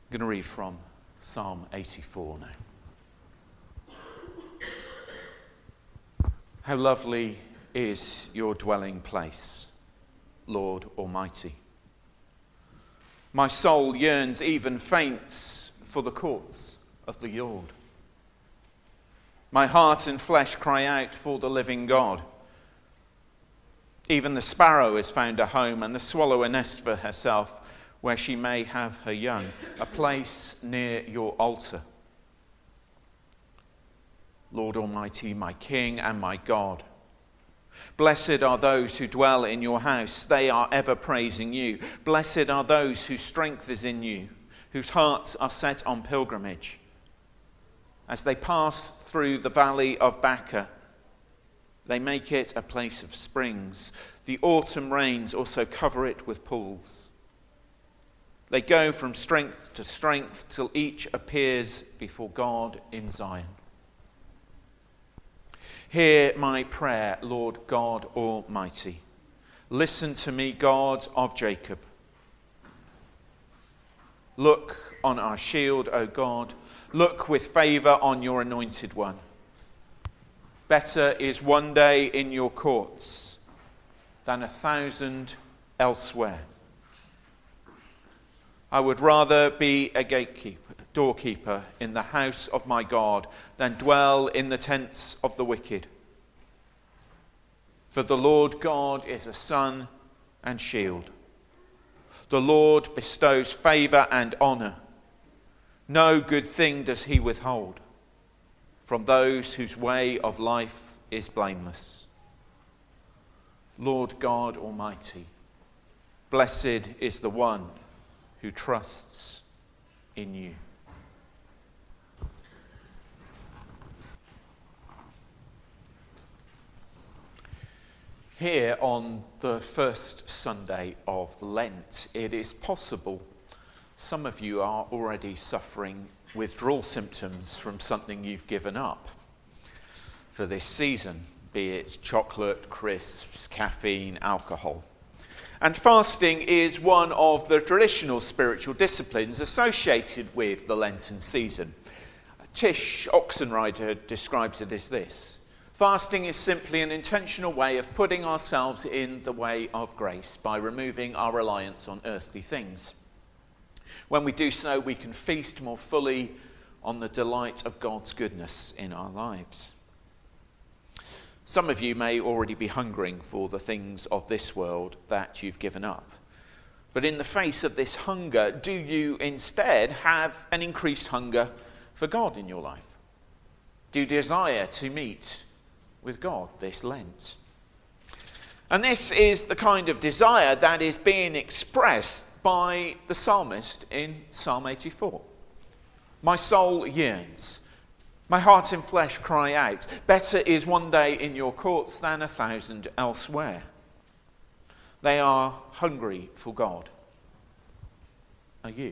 I'm going to read from Psalm 84 now. How lovely is your dwelling place, Lord Almighty. My soul yearns, even faints, for the courts of the Lord. My heart and flesh cry out for the living God. Even the sparrow has found a home, and the swallow a nest for herself, where she may have her young, a place near your altar. Lord Almighty, my King and my God, blessed are those who dwell in your house. They are ever praising you. Blessed are those whose strength is in you, whose hearts are set on pilgrimage. As they pass through the valley of Baca, they make it a place of springs. The autumn rains also cover it with pools. They go from strength to strength till each appears before God in Zion. Hear my prayer, Lord God Almighty. Listen to me, God of Jacob. Look on our shield, O God. Look with favor on your anointed one. Better is one day in your courts than 1,000 elsewhere. I would rather be a doorkeeper in the house of my God than dwell in the tents of the wicked. For the Lord God is a sun and shield. The Lord bestows favor and honor. No good thing does he withhold from those whose way of life is blameless. Lord God Almighty, blessed is the one who trusts in you. Here on the first Sunday of Lent, it is possible some of you are already suffering withdrawal symptoms from something you've given up for this season, be it chocolate, crisps, caffeine, alcohol. And fasting is one of the traditional spiritual disciplines associated with the Lenten season. Tish Oxenrider describes it as this: fasting is simply an intentional way of putting ourselves in the way of grace by removing our reliance on earthly things. When we do so, we can feast more fully on the delight of God's goodness in our lives. Some of you may already be hungering for the things of this world that you've given up. But in the face of this hunger, do you instead have an increased hunger for God in your life? Do you desire to meet with God this Lent? And this is the kind of desire that is being expressed by the psalmist in Psalm 84. My soul yearns. My heart and flesh cry out. Better is one day in your courts than 1,000 elsewhere. They are hungry for God. Are you?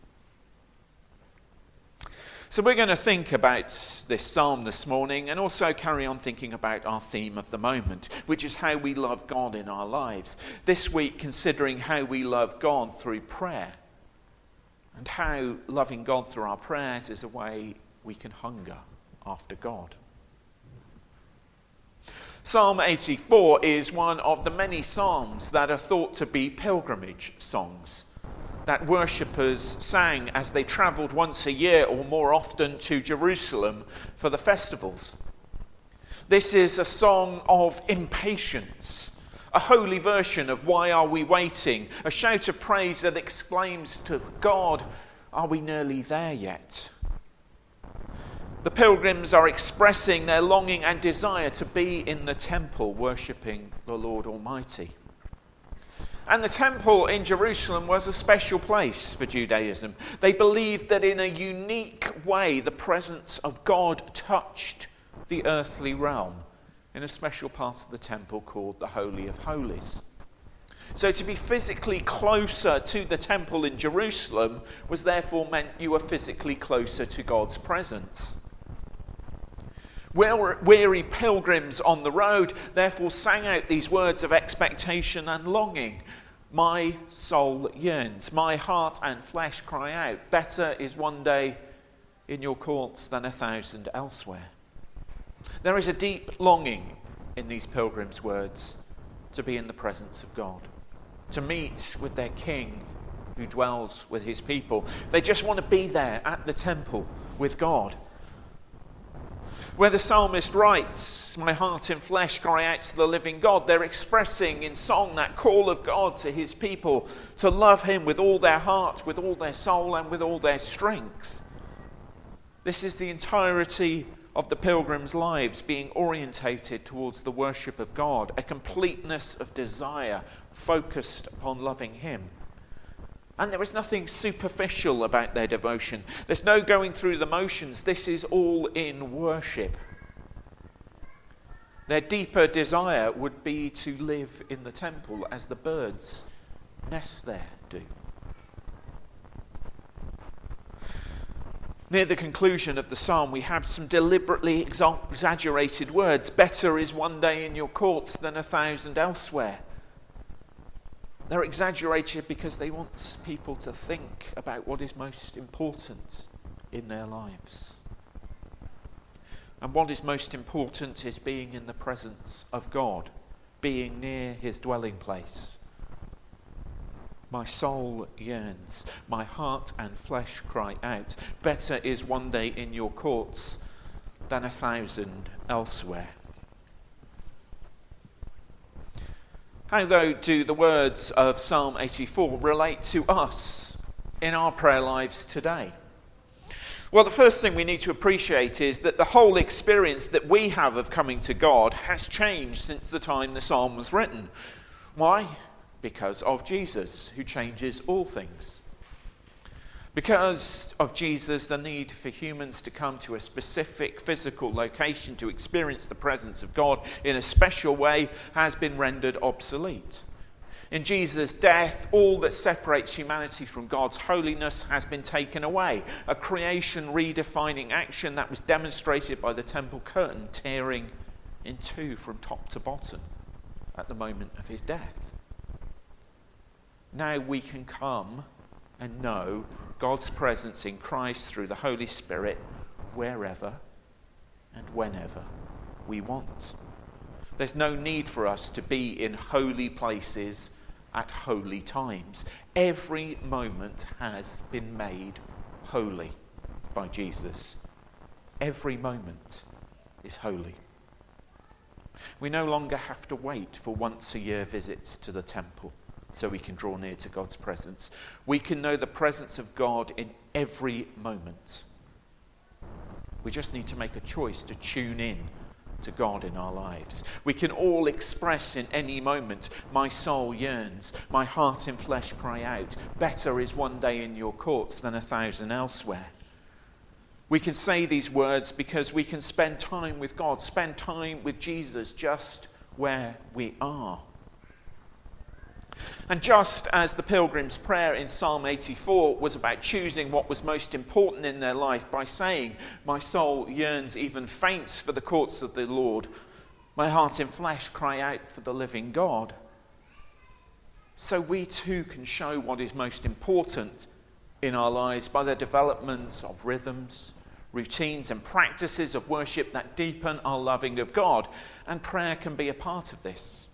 So we're going to think about this psalm this morning and also carry on thinking about our theme of the moment, which is how we love God in our lives. This week, considering how we love God through prayer and how loving God through our prayers is a way we can hunger after God. Psalm 84 is one of the many psalms that are thought to be pilgrimage songs that worshippers sang as they travelled once a year or more often to Jerusalem for the festivals. This is a song of impatience, a holy version of Why Are We Waiting? A shout of praise that exclaims to God, are we nearly there yet? The pilgrims are expressing their longing and desire to be in the temple worshipping the Lord Almighty. And the temple in Jerusalem was a special place for Judaism. They believed that in a unique way the presence of God touched the earthly realm in a special part of the temple called the Holy of Holies. So to be physically closer to the temple in Jerusalem was therefore meant you were physically closer to God's presence. Weary pilgrims on the road therefore sang out these words of expectation and longing. My soul yearns, my heart and flesh cry out, better is one day in your courts than 1,000 elsewhere. There is a deep longing in these pilgrims' words to be in the presence of God, to meet with their King who dwells with his people. They just want to be there at the temple with God. Where the psalmist writes, my heart and flesh cry out to the living God, they're expressing in song that call of God to his people to love him with all their heart, with all their soul, and with all their strength. This is the entirety of the pilgrims' lives, being orientated towards the worship of God, a completeness of desire focused upon loving him. And there is nothing superficial about their devotion. There's no going through the motions. This is all in worship. Their deeper desire would be to live in the temple as the birds nest there do. Near the conclusion of the psalm, we have some deliberately exaggerated words. Better is one day in your courts than 1,000 elsewhere. They're exaggerated because they want people to think about what is most important in their lives. And what is most important is being in the presence of God, being near his dwelling place. My soul yearns, my heart and flesh cry out. Better is one day in your courts than 1,000 elsewhere. How, though, do the words of Psalm 84 relate to us in our prayer lives today? Well, the first thing we need to appreciate is that the whole experience that we have of coming to God has changed since the time the psalm was written. Why? Because of Jesus, who changes all things. Because of Jesus, the need for humans to come to a specific physical location to experience the presence of God in a special way has been rendered obsolete. In Jesus' death, all that separates humanity from God's holiness has been taken away. A creation redefining action that was demonstrated by the temple curtain tearing in two from top to bottom at the moment of his death. Now we can come and know God's presence in Christ through the Holy Spirit wherever and whenever we want. There's no need for us to be in holy places at holy times. Every moment has been made holy by Jesus. Every moment is holy. We no longer have to wait for once-a-year visits to the temple so we can draw near to God's presence. We can know the presence of God in every moment. We just need to make a choice to tune in to God in our lives. We can all express in any moment, my soul yearns, my heart and flesh cry out, better is one day in your courts than 1,000 elsewhere. We can say these words because we can spend time with God, spend time with Jesus just where we are. And just as the pilgrim's prayer in Psalm 84 was about choosing what was most important in their life by saying, my soul yearns, even faints for the courts of the Lord, my heart and flesh cry out for the living God. So we too can show what is most important in our lives by the development of rhythms, routines and practices of worship that deepen our loving of God. And prayer can be a part of this.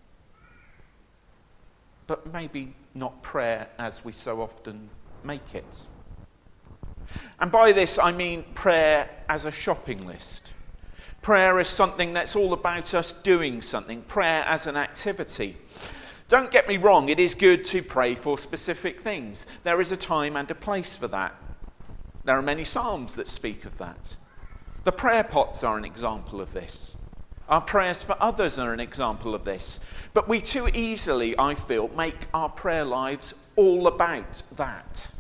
But maybe not prayer as we so often make it. And by this I mean prayer as a shopping list. Prayer as something that's all about us doing something. Prayer as an activity. Don't get me wrong, it is good to pray for specific things. There is a time and a place for that. There are many psalms that speak of that. The prayer pots are an example of this. Our prayers for others are an example of this. But we too easily, I feel, make our prayer lives all about that.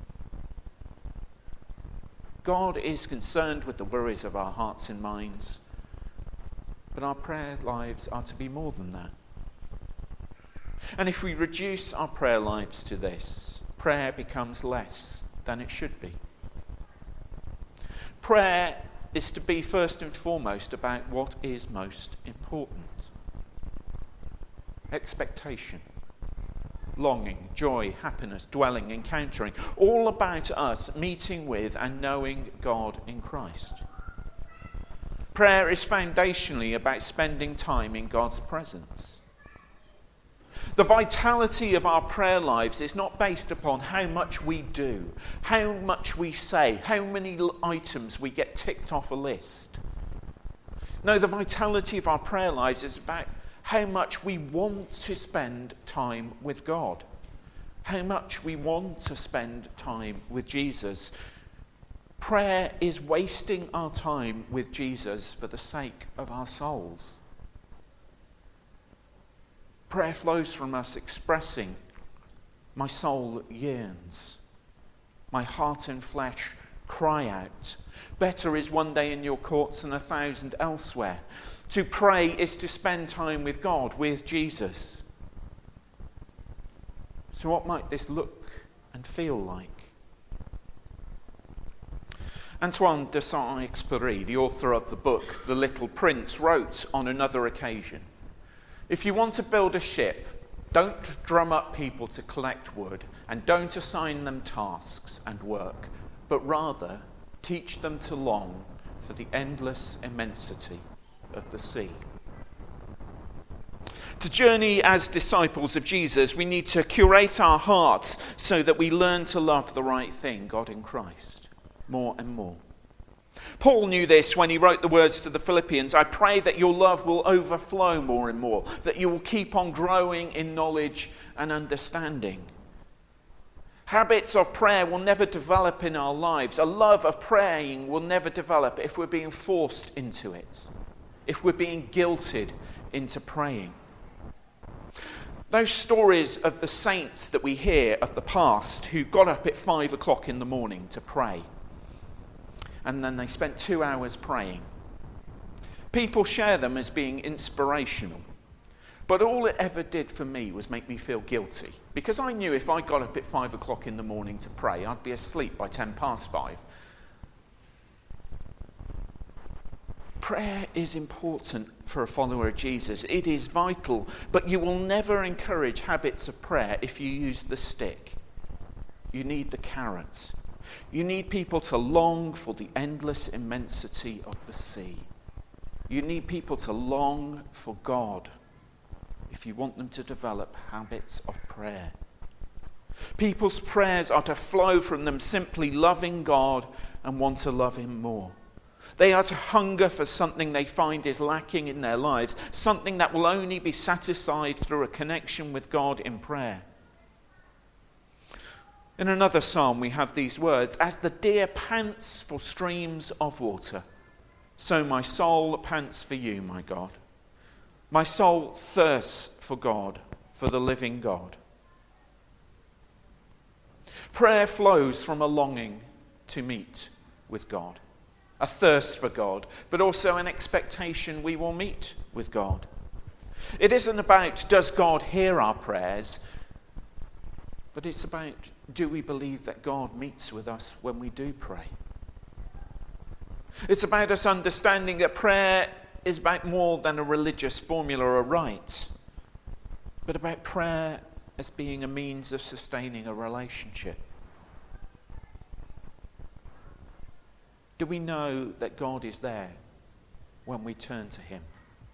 God is concerned with the worries of our hearts and minds. But our prayer lives are to be more than that. And if we reduce our prayer lives to this, prayer becomes less than it should be. Prayer is to be first and foremost about what is most important. Expectation, longing, joy, happiness, dwelling, encountering. All about us meeting with and knowing God in Christ. Prayer is foundationally about spending time in God's presence. The vitality of our prayer lives is not based upon how much we do, how much we say, how many items we get ticked off a list. No, the vitality of our prayer lives is about how much we want to spend time with God, how much we want to spend time with Jesus. Prayer is wasting our time with Jesus for the sake of our souls. Prayer flows from us expressing, my soul yearns, my heart and flesh cry out. Better is one day in your courts than 1,000 elsewhere. To pray is to spend time with God, with Jesus. So what might this look and feel like? Antoine de Saint-Exupéry, the author of the book The Little Prince, wrote on another occasion, if you want to build a ship, don't drum up people to collect wood and don't assign them tasks and work, but rather teach them to long for the endless immensity of the sea. To journey as disciples of Jesus, we need to curate our hearts so that we learn to love the right thing, God in Christ, more and more. Paul knew this when he wrote the words to the Philippians, I pray that your love will overflow more and more, that you will keep on growing in knowledge and understanding. Habits of prayer will never develop in our lives. A love of praying will never develop if we're being forced into it, if we're being guilted into praying. Those stories of the saints that we hear of the past who got up at 5 o'clock in the morning to pray, and then they spent 2 hours praying. People share them as being inspirational. But all it ever did for me was make me feel guilty. Because I knew if I got up at 5 o'clock in the morning to pray, I'd be asleep by 5:10. Prayer is important for a follower of Jesus. It is vital, but you will never encourage habits of prayer if you use the stick. You need the carrot. You need people to long for the endless immensity of the sea. You need people to long for God if you want them to develop habits of prayer. People's prayers are to flow from them simply loving God and want to love him more. They are to hunger for something they find is lacking in their lives, something that will only be satisfied through a connection with God in prayer. In another psalm we have these words, as the deer pants for streams of water, so my soul pants for you, my God. My soul thirsts for God, for the living God. Prayer flows from a longing to meet with God, a thirst for God, but also an expectation we will meet with God. It isn't about does God hear our prayers, but it's about do we believe that God meets with us when we do pray. It's about us understanding that prayer is about more than a religious formula or rite, but about prayer as being a means of sustaining a relationship. Do we know that God is there when we turn to him?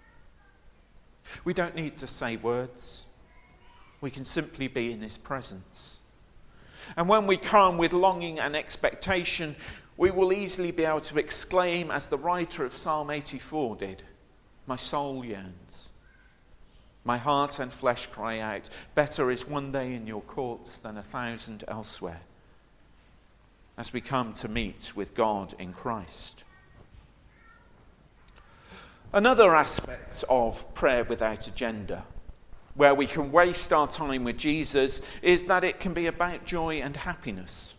We don't need to say words. We can simply be in his presence. And when we come with longing and expectation, we will easily be able to exclaim, as the writer of Psalm 84 did, my soul yearns. My heart and flesh cry out, better is one day in your courts than 1,000 elsewhere, as we come to meet with God in Christ. Another aspect of prayer without agenda, where we can waste our time with Jesus, is that it can be about joy and happiness.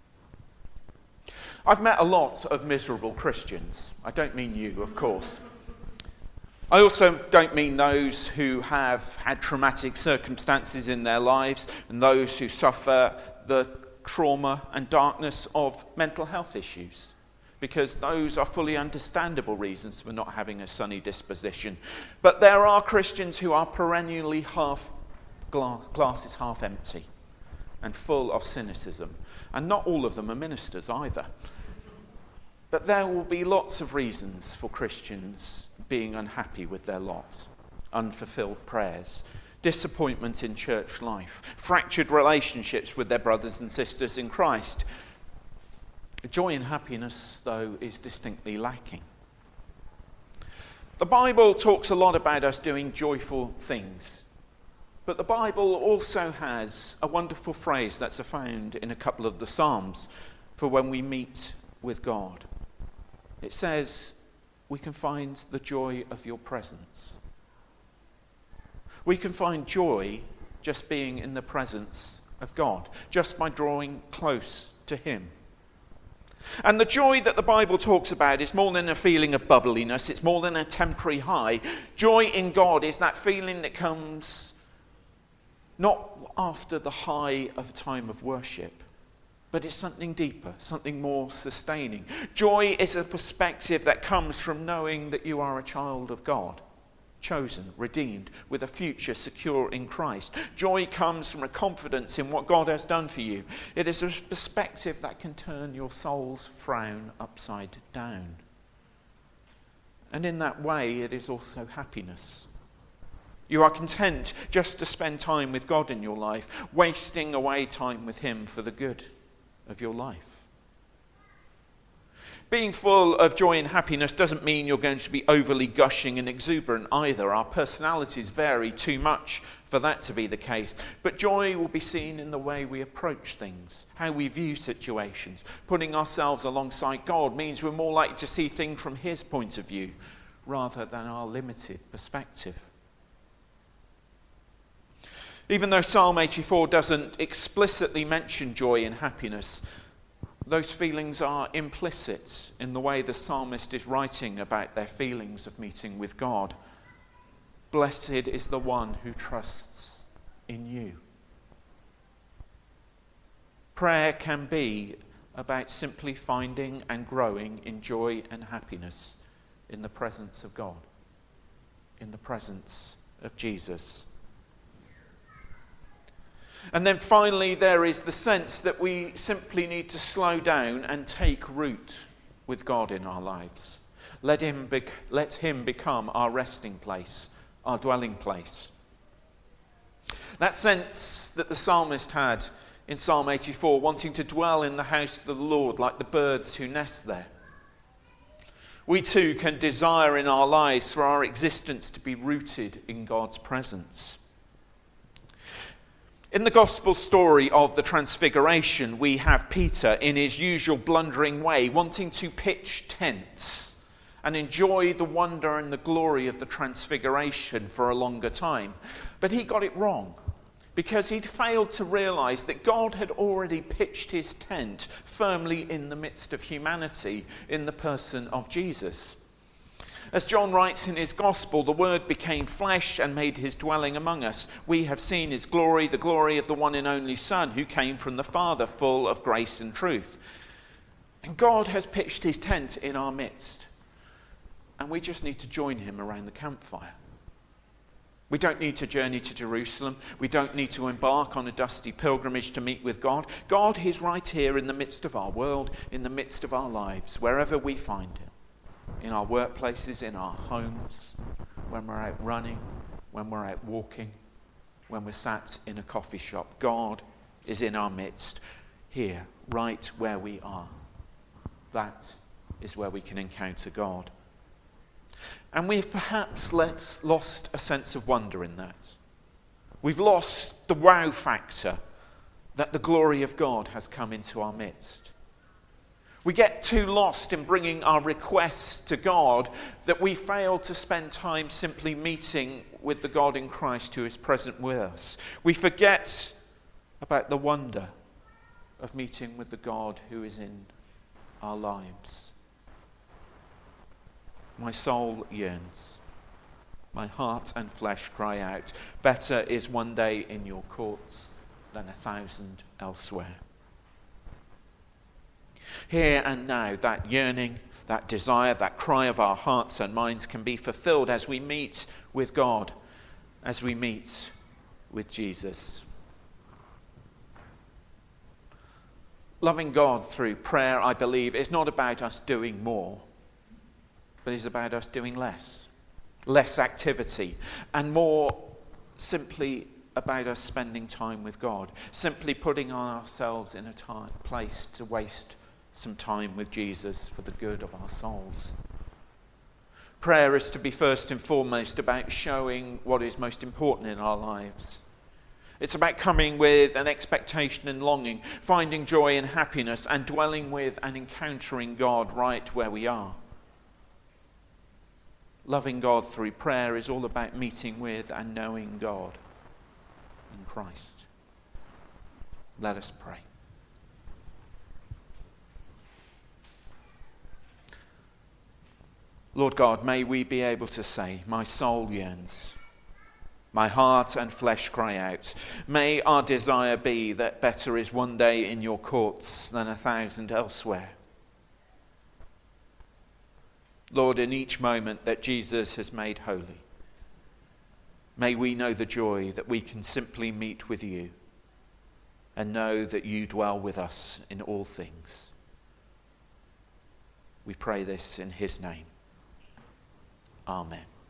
I've met a lot of miserable Christians. I don't mean you, of course. I also don't mean those who have had traumatic circumstances in their lives and those who suffer the trauma and darkness of mental health issues, because those are fully understandable reasons for not having a sunny disposition. But there are Christians who are perennially glass is half empty and full of cynicism. And not all of them are ministers either. But there will be lots of reasons for Christians being unhappy with their lot. Unfulfilled prayers, disappointment in church life, fractured relationships with their brothers and sisters in Christ. Joy and happiness, though, is distinctly lacking. The Bible talks a lot about us doing joyful things. But the Bible also has a wonderful phrase that's found in a couple of the Psalms for when we meet with God. It says, we can find the joy of your presence. We can find joy just being in the presence of God, just by drawing close to him. And the joy that the Bible talks about is more than a feeling of bubbliness. It's more than a temporary high. Joy in God is that feeling that comes not after the high of a time of worship, but it's something deeper, something more sustaining. Joy is a perspective that comes from knowing that you are a child of God, chosen, redeemed, with a future secure in Christ. Joy comes from a confidence in what God has done for you. It is a perspective that can turn your soul's frown upside down. And in that way, it is also happiness. You are content just to spend time with God in your life, wasting away time with him for the good of your life. Being full of joy and happiness doesn't mean you're going to be overly gushing and exuberant either. Our personalities vary too much for that to be the case. But joy will be seen in the way we approach things, how we view situations. Putting ourselves alongside God means we're more likely to see things from his point of view rather than our limited perspective. Even though Psalm 84 doesn't explicitly mention joy and happiness, those feelings are implicit in the way the psalmist is writing about their feelings of meeting with God. Blessed is the one who trusts in you. Prayer can be about simply finding and growing in joy and happiness in the presence of God, in the presence of Jesus. And then finally, there is the sense that we simply need to slow down and take root with God in our lives. Let him become our resting place, our dwelling place. That sense that the psalmist had in Psalm 84, wanting to dwell in the house of the Lord like the birds who nest there. We too can desire in our lives for our existence to be rooted in God's presence. In the gospel story of the Transfiguration, we have Peter in his usual blundering way wanting to pitch tents and enjoy the wonder and the glory of the Transfiguration for a longer time. But he got it wrong because he'd failed to realize that God had already pitched his tent firmly in the midst of humanity in the person of Jesus. As John writes in his gospel, the Word became flesh and made his dwelling among us. We have seen his glory, the glory of the one and only Son who came from the Father, full of grace and truth. And God has pitched his tent in our midst. And we just need to join him around the campfire. We don't need to journey to Jerusalem. We don't need to embark on a dusty pilgrimage to meet with God. God is right here in the midst of our world, in the midst of our lives, wherever we find him. In our workplaces, in our homes, when we're out running, when we're out walking, when we're sat in a coffee shop. God is in our midst, here, right where we are. That is where we can encounter God. And we've perhaps lost a sense of wonder in that. We've lost the wow factor that the glory of God has come into our midst. We get too lost in bringing our requests to God that we fail to spend time simply meeting with the God in Christ who is present with us. We forget about the wonder of meeting with the God who is in our lives. My soul yearns. My heart and flesh cry out. Better is one day in your courts than 1,000 elsewhere. Here and now, that yearning, that desire, that cry of our hearts and minds can be fulfilled as we meet with God, as we meet with Jesus. Loving God through prayer, I believe, is not about us doing more, but it's about us doing less. Less activity, and more simply about us spending time with God. Simply putting ourselves in a place to waste some time with Jesus for the good of our souls. Prayer is to be first and foremost about showing what is most important in our lives. It's about coming with an expectation and longing, finding joy and happiness, and dwelling with and encountering God right where we are. Loving God through prayer is all about meeting with and knowing God in Christ. Let us pray. Lord God, may we be able to say, my soul yearns, my heart and flesh cry out. May our desire be that better is one day in your courts than 1,000 elsewhere. Lord, in each moment that Jesus has made holy, may we know the joy that we can simply meet with you and know that you dwell with us in all things. We pray this in his name. Amen.